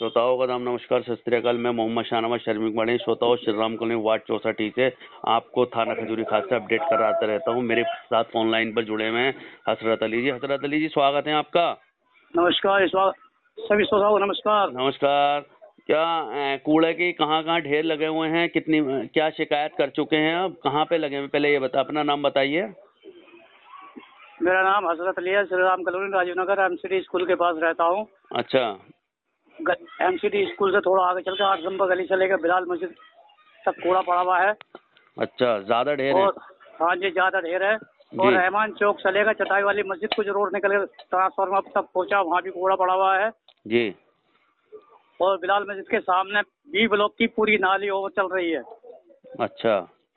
श्रोताओं का नाम नमस्कार, सत श्री अकाल। मैं मोहम्मद शाहनवाज शर्मिक वाणी श्रोताओं श्री राम कॉलोनी वार्ड 64 से आपको थाना खजूरी खास से अपडेट कराता रहता हूं। मेरे साथ ऑनलाइन पर जुड़े हुए हैं हसरत अली जी। हसरत अली जी, स्वागत है आपका। नमस्कार, सभी श्रोताओं को नमस्कार। नमस्कार। क्या कूड़े की कहाँ ढेर लगे हुए हैं, कितनी क्या शिकायत कर चुके हैं, अब कहाँ पे लगे हैं? पहले ये अपना नाम बताइए। मेरा नाम हसरत अली है, Shri Ram colony Rajiv Nagar MCD school के पास रहता हूँ। अच्छा। एमसीडी स्कूल से थोड़ा आगे चल के 8 नंबर गली से लेकर बिलाल मस्जिद तक कूड़ा पड़ा हुआ है। अच्छा, ज्यादा ढेर है? हाँ जी, ज्यादा ढेर है। और रहमान चौक से लेकर चटाई वाली मस्जिद को जो रोड निकल कर ट्रांसफार्मर तक पहुँचा, वहाँ भी कूड़ा पड़ा हुआ है जी। और बिलाल मस्जिद के सामने बी ब्लॉक की पूरी नाली ओवर चल रही है। अच्छा,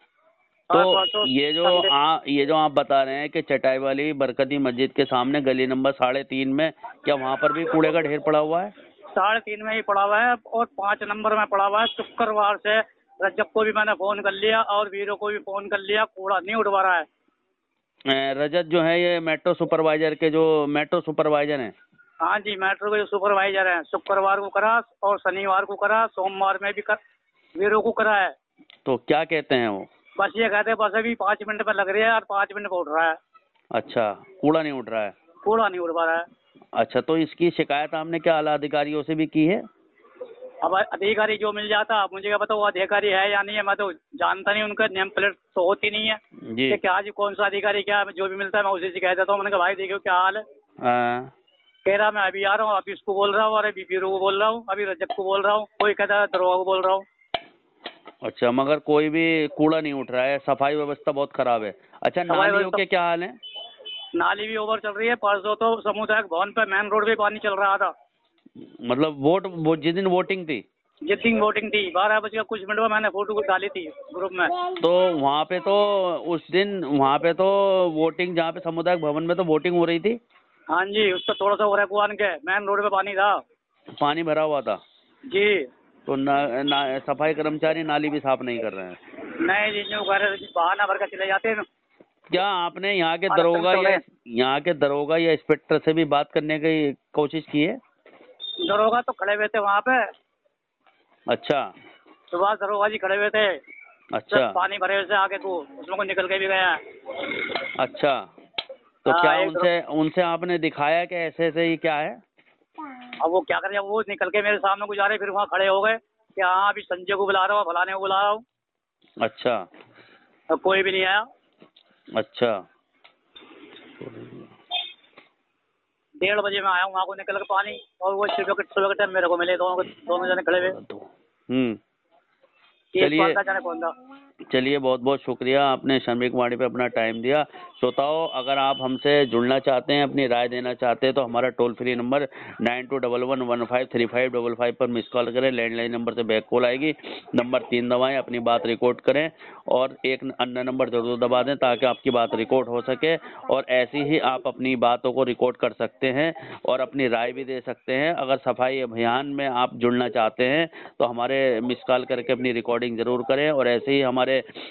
तो ये जो आप बता रहे हैं कि चटाई वाली बरकती मस्जिद के सामने गली नंबर 3.5 में, क्या वहाँ पर भी कूड़े का ढेर पड़ा हुआ है? 3.5 में ही पड़ा हुआ है और 5 नंबर में पड़ा हुआ है। शुक्रवार से रजब को भी मैंने फोन कर लिया और वीरो को भी फोन कर लिया, कूड़ा नहीं उठवा रहा है। रजत जो है ये मेट्रो सुपरवाइजर हैं? हाँ जी, मेट्रो के जो सुपरवाइजर हैं। शुक्रवार को करा और शनिवार को करा, सोमवार में भी वीरो को करा है। तो क्या कहते हैं वो? बस ये कहते हैं बस अभी 5 मिनट में लग रही है और 5 मिनट में उठ रहा है। अच्छा, कूड़ा नहीं उठ रहा है? कूड़ा नहीं उठ पा रहा है। अच्छा, तो इसकी शिकायत आपने क्या आला अधिकारियों से भी की है? अब अधिकारी जो मिल जाता, मुझे क्या पता वो अधिकारी है या नहीं है, मैं तो जानता नहीं, उनका नेम प्लेट तो होती नहीं है जी। कि क्या जी कौन सा अधिकारी क्या है, जो भी मिलता है मैं उसी से कह देता हूँ। मैंने कहा भाई देखो क्या हाल है। कह रहा मैं अभी आ रहा हूँ, अभी इसको बोल रहा हूँ और अभी पीरू को बोल रहा हूँ, अभी रजब को बोल रहा हूँ, कोई कहता है दरोगा को बोल रहा हूँ। अच्छा, मगर कोई भी कूड़ा नहीं उठ रहा है, सफाई व्यवस्था बहुत खराब है। अच्छा, नालियों के क्या हाल है? नाली भी ओवर चल रही है। परसों तो सामुदायिक भवन पे मेन रोड पे पानी चल रहा था। मतलब जिस दिन वोटिंग थी? जिस दिन वोटिंग थी 12 बजे कुछ मिनट में मैंने फोटो डाली थी ग्रुप में। तो वहाँ पे तो उस दिन वहाँ पे तो वोटिंग, जहाँ पे सामुदायिक भवन में तो वोटिंग हो रही थी। हाँ जी, उसका थोड़ा सा हो रहा है कुआन के मेन रोड पे पानी था, पानी भरा हुआ था जी। तो सफाई कर्मचारी नाली भी साफ नहीं कर रहे हैं? नहीं जी, जो बहाना भर कर चले जाते हैं। क्या आपने यहाँ के दरोगा या इंस्पेक्टर से भी बात करने की कोशिश की है? दरोगा तो खड़े हुए थे वहाँ पे। अच्छा। सुबह दरोगा जी खड़े हुए थे। अच्छा। पानी भरे से आगे को उसमें को निकल के भी गया। अच्छा, तो क्या उनसे आपने दिखाया कि ऐसे ऐसे ही क्या है? अब वो क्या करे, वो निकल के मेरे सामने गुजारे, फिर वहाँ खड़े हो गए कि हाँ अभी संजय को बुला रहा हूँ, फलाने को बुला रहा हूँ। अच्छा। अब कोई भी नहीं आया। अच्छा। 1:30 बजे में आया वहाँ को निकल के पानी, और वो सुबह के टाइम मेरे को मिले दोनों जने खड़े हुए। चलिए, बहुत बहुत शुक्रिया, आपने शर्मिक वाणी पे अपना टाइम दिया। श्रोताओं, अगर आप हमसे जुड़ना चाहते हैं, अपनी राय देना चाहते हैं, तो हमारा टोल फ्री नंबर 9211153555 पर मिस कॉल करें। लैंडलाइन नंबर से बैक कॉल आएगी, नंबर 3 दबाएं, अपनी बात रिकॉर्ड करें और एक अन्य नंबर जरूर दबा दें ताकि आपकी बात रिकॉर्ड हो सके। और ऐसी ही आप अपनी बातों को रिकॉर्ड कर सकते हैं और अपनी राय भी दे सकते हैं। अगर सफाई अभियान में आप जुड़ना चाहते हैं तो हमारे मिस कॉल करके अपनी रिकॉर्डिंग जरूर करें। और ऐसे ही हमारे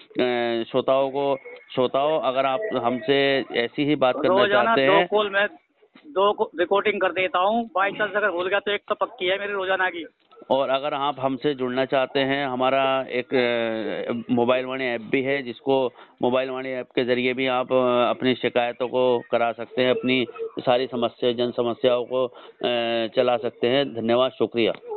श्रोताओं, अगर आप हमसे ऐसी ही बात करना चाहते हैं, 2 कॉल में 2 रिकॉर्डिंग कर देता हूँ, बाई चांस अगर भूल गया तो एक तो पक्की है मेरी रोजाना की। और अगर आप हमसे जुड़ना चाहते हैं, हमारा एक मोबाइल वाणी ऐप भी है, जिसको मोबाइल वाणी ऐप के जरिए भी आप अपनी शिकायतों को करा सकते हैं, अपनी सारी जन समस्याओं को चला सकते हैं। धन्यवाद, शुक्रिया।